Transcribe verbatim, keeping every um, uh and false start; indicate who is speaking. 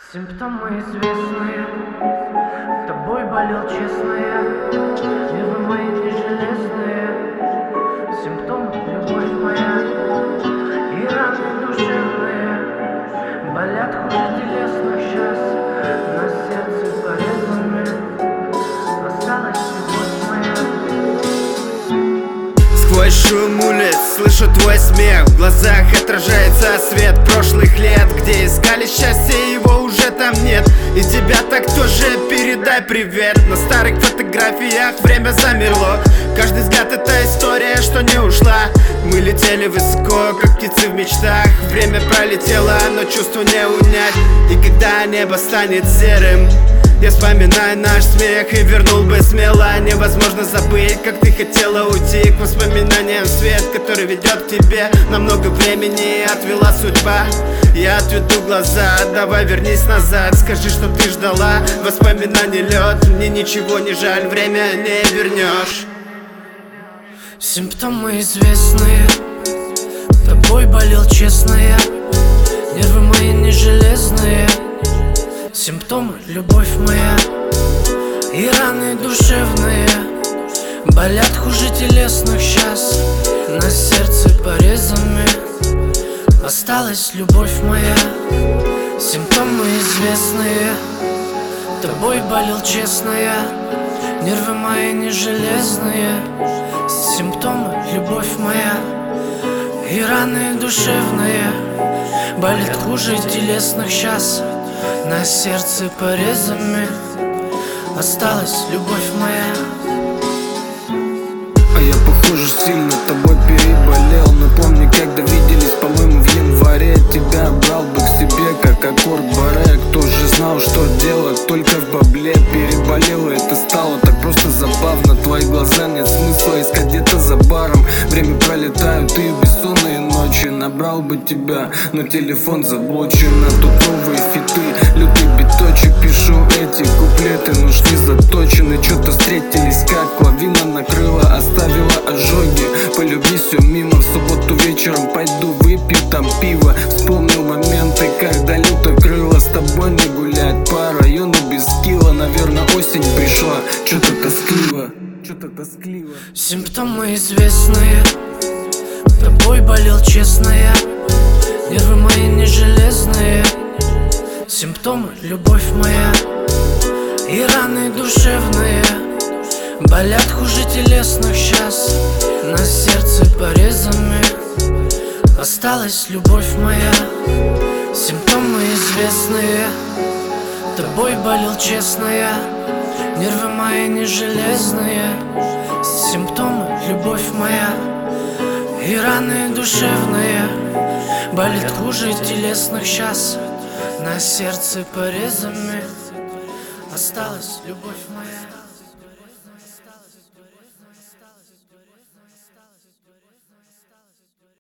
Speaker 1: Симптомы известные, тобой болел, честно я. Нервы мои не железные, симптом любовь моя. И раны душевные болят хуже телесных сейчас. На сердце порезами осталась любовь моя.
Speaker 2: Сквозь шум улиц слышу твой смех, в глазах отражается свет прошлых лет, где искали счастье, его уже там нет. И тебя так тоже передай привет. На старых фотографиях время замерло, каждый взгляд это история, что не ушла. Мы летели высоко, как птицы в мечтах. Время пролетело, но чувство не унять. И когда небо станет серым, я вспоминаю наш смех и вернул бы смело. Невозможно забыть, как ты хотела уйти к воспоминаниям. Свет, который ведет к тебе, на много времени отвела судьба. Я отведу глаза, давай вернись назад. Скажи, что ты ждала, воспоминаний лед. Мне ничего не жаль, время не вернешь.
Speaker 1: Симптомы известные, тобой болел, честно я. Нервы мои не железные, симптомы любовь моя. И раны душевные болят хуже телесных сейчас. На сердце порезами осталась любовь моя. Симптомы известные, тобой болел, честно я. Нервы мои не железные, симптомы любовь моя. И раны душевные болят хуже телесных сейчас. На сердце порезами осталась любовь моя.
Speaker 3: А я, похоже, сильно тобой переболел. Но помни, когда виделись, по-моему, в январе. Тебя брал бы к себе, как аккорд баре. Кто же знал, что делать только в бабле. Переболел, и это стало так просто забавно. Твои глаза, нет смысла искать где-то за баром. Время пролетают и бессонные ночи. Набрал бы тебя, но телефон заблочен. А тут новые фиты, лютый биточек. Пишу эти куплеты, но уж не заточены. Чё-то встретились, как лавина накрыла, оставила ожоги. Полюби все мимо, в субботу вечером пойду выпью там пиво. Вспомнил моменты, когда люто крыло. С тобой не гулять по району без скилла. Наверное, осень пришла, чё-то тоскливо, чё-то тоскливо.
Speaker 1: Симптомы известные, тобой болел, честно я. Нервы мои не железные, симптомы любовь моя. И раны душевные болят хуже телесных сейчас. На сердце порезами осталась любовь моя. Симптомы известные, тобой болел, честно я. Нервы мои не железные, симптомы любовь моя. И раны душевные болят хуже телесных сейчас. На сердце порезами осталась любовь моя.